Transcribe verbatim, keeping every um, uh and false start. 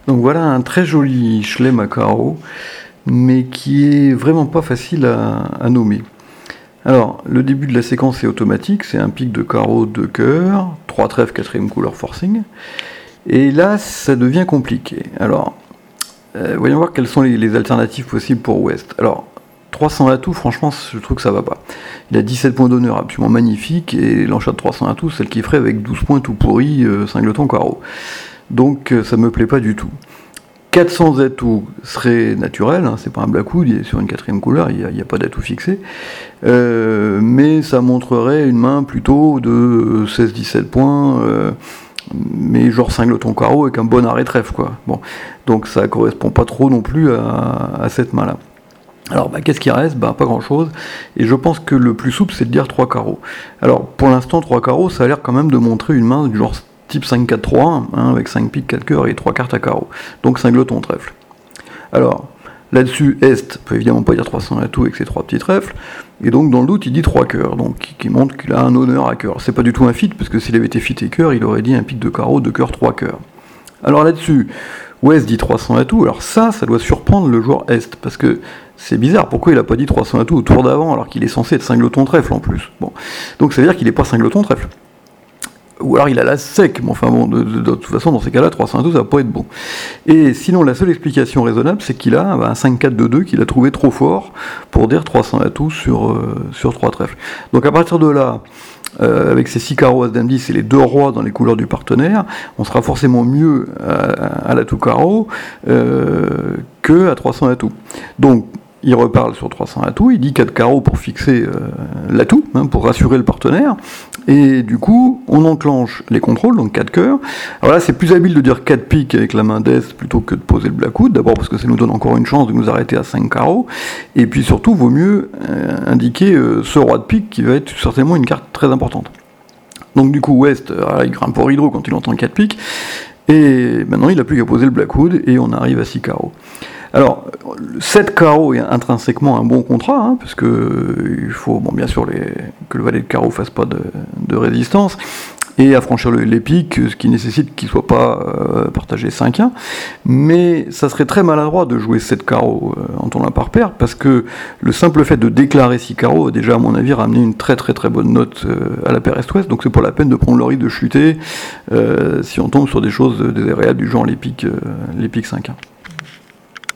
Donc voilà un très joli chelem à carreaux, mais qui est vraiment pas facile à, à nommer. Alors, le début de la séquence est automatique, c'est un pic de carreau de cœur, trois trèfles, quatrième couleur forcing, et là, ça devient compliqué. Alors, euh, voyons voir quelles sont les, les alternatives possibles pour West. Alors, trois cents atouts, franchement, je trouve que ça va pas. Il a dix-sept points d'honneur absolument magnifique, et l'enchère de trois cents atouts, celle qui ferait avec douze points tout pourris, euh, singleton carreau. Donc euh, ça me plaît pas du tout. quatre cents atouts serait naturel, hein, c'est pas un blackwood, il est sur une quatrième couleur, il n'y a, a pas d'atout fixé, euh, mais ça montrerait une main plutôt de seize dix-sept points, euh, mais genre singleton carreau avec un bon arrêt trèfle, quoi. Bon, donc ça correspond pas trop non plus à, à cette main-là. Alors, bah, qu'est-ce qui reste? Bah, pas grand-chose, et je pense que le plus souple, c'est de dire trois carreaux. Alors, pour l'instant, trois carreaux, ça a l'air quand même de montrer une main du genre type cinq quatre trois un, hein, avec cinq piques, quatre cœurs et trois cartes à carreaux. Donc singleton trèfle. Alors, là-dessus, Est peut évidemment pas dire trois cents atouts avec ses trois petits trèfles, et donc dans le doute, il dit trois cœurs, donc qui montre qu'il a un honneur à cœur. C'est pas du tout un fit, parce que s'il avait été fit et cœur, il aurait dit un pic de carreau, de cœur, trois cœurs. Alors là-dessus, West dit trois cents atouts, alors ça, ça doit surprendre le joueur Est, parce que c'est bizarre, pourquoi il a pas dit trois cents atouts au tour d'avant, alors qu'il est censé être singleton trèfle en plus. Bon, donc ça veut dire qu'il est pas singleton trèfle. Ou alors il a l'as sec, mais enfin bon, de, de, de toute façon, dans ces cas-là, trois cents atouts, ça va pas être bon. Et sinon, la seule explication raisonnable, c'est qu'il a bah, un cinq quatre deux deux qu'il a trouvé trop fort pour dire trois cents atouts sur, euh, sur trois trèfles. Donc à partir de là, euh, avec ces six carreaux as dame dix et les deux rois dans les couleurs du partenaire, on sera forcément mieux à, à l'atout carreau euh, que à trois cents atouts. Donc, il reparle sur trois cents atouts, il dit quatre carreaux pour fixer euh, l'atout, hein, pour rassurer le partenaire, et du coup, on enclenche les contrôles, donc quatre cœurs. Alors là, c'est plus habile de dire quatre piques avec la main d'Est plutôt que de poser le blackwood, d'abord parce que ça nous donne encore une chance de nous arrêter à cinq carreaux, et puis surtout, vaut mieux euh, indiquer euh, ce roi de pique qui va être certainement une carte très importante. Donc du coup, West, euh, il grimpe au hydro quand il entend quatre piques, et maintenant il n'a plus qu'à poser le blackwood, et on arrive à six carreaux. Alors, sept carreaux est intrinsèquement un bon contrat, hein, parce que euh, il faut, bon, bien sûr, les, que le valet de carreau fasse pas de, de résistance, et affranchir le, les piques, ce qui nécessite qu'il soit pas euh, partagé cinq un, mais ça serait très maladroit de jouer sept carreaux euh, en tournant par paire, parce que le simple fait de déclarer six carreaux a déjà, à mon avis, ramené une très très très bonne note euh, à la paire Est-Ouest, donc c'est pas la peine de prendre le risque de chuter euh, si on tombe sur des choses désagréables du genre les piques, euh, les piques cinq un.